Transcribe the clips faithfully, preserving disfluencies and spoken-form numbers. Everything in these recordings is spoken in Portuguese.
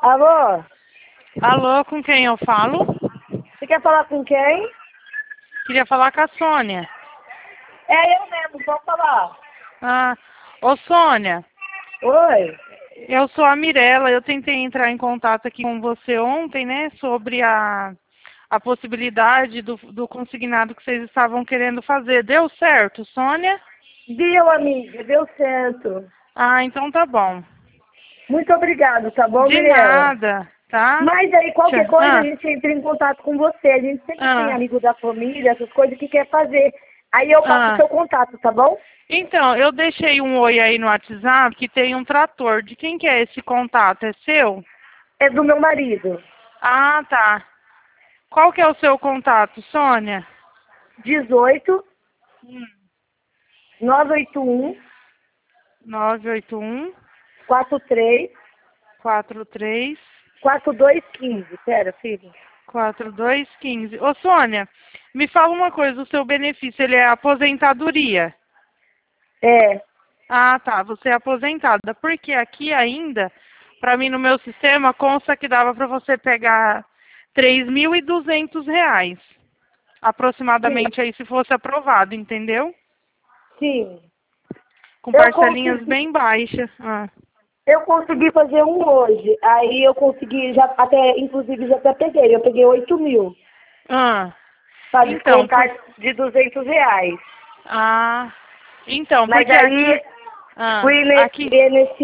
Alô? Alô, com quem eu falo? Você quer falar com quem? Queria falar com a Sônia. É eu mesmo, pode falar. Ah, ô Sônia, Oi? eu sou a Mirella, eu tentei entrar em contato aqui com você ontem, né, sobre a, a possibilidade do, do consignado que vocês estavam querendo fazer. Deu certo, Sônia? Deu, amiga, deu certo. Ah, então tá bom. Muito obrigado, tá bom, De Mirella? nada, tá? Mas aí, qualquer Tchau. coisa, a Ah, gente entra em contato com você. A gente sempre tem ah, amigo da família, essas coisas que quer fazer. Aí eu passo o ah. seu contato, tá bom? Então, eu deixei um oi aí no WhatsApp que tem um trator. De quem que é esse contato? É seu? É do meu marido. Ah, tá. Qual que é o seu contato, Sônia? dezoito, Hum. nove oito um, nove oito um, quatro três, quatro três, quatro dois um cinco. Pera, filho. quatro dois um cinco. Ô, Sônia, me fala uma coisa, o seu benefício, ele é aposentadoria? É. Ah, tá, você é aposentada. Porque aqui ainda, para mim no meu sistema, consta que dava para você pegar três mil e duzentos reais. Sim. Aproximadamente aí, se fosse aprovado, entendeu? Sim. Com Eu parcelinhas consegui. bem baixas. Ah. Eu consegui fazer um hoje. Aí eu consegui, já até, inclusive já até peguei. Eu peguei oito mil. Ah. Para Então, descontar por... de duzentos reais. Ah, então, Mas porque aí aqui, ah, o INS aqui,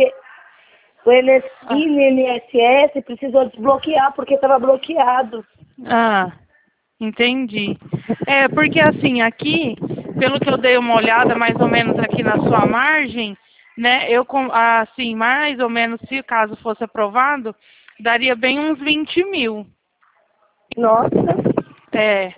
o INS ah, I N S S precisou desbloquear porque estava bloqueado. ah, entendi. É, porque assim, aqui, pelo que eu dei uma olhada, mais ou menos aqui na sua margem, né, eu, com- assim, mais ou menos, se caso fosse aprovado, daria bem uns vinte mil. Nossa. É,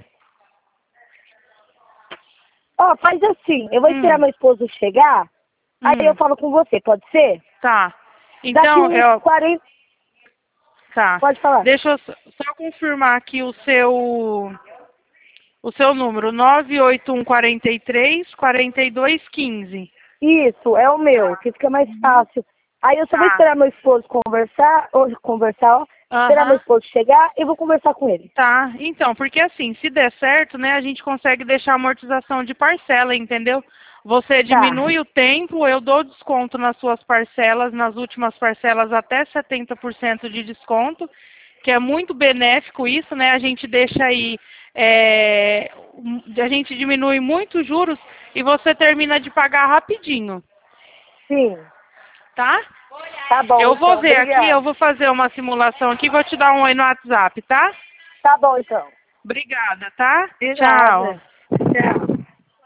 Ó, faz assim, eu vou esperar hum, meu esposo chegar, aí eu hum, falo com você, pode ser? tá. Daqui Então, uns eu, quarenta. tá. Pode falar. Deixa eu só só confirmar aqui o seu O seu número, nove oito um quatro três, quatro dois um cinco. Isso, é o meu, que fica mais Uhum. fácil. Aí eu só vou Tá. esperar meu esposo conversar, ou conversar, ó, esperar meu Aham. esposo chegar e vou conversar com ele. Tá. Então, porque assim, se der certo, né, a gente consegue deixar a amortização de parcela, entendeu? Você Tá. diminui o tempo, eu dou desconto nas suas parcelas, nas últimas parcelas até setenta por cento de desconto, que é muito benéfico isso, né? A gente deixa aí, é, um- a gente diminui muito os juros e você termina de pagar rapidinho, Sim. tá? Tá bom, Eu vou então. ver aqui, eu Obrigada. vou fazer uma simulação aqui, vou te dar um oi no WhatsApp, tá? Tá bom, então. Obrigada, tá? De Tchau. nada. Tchau.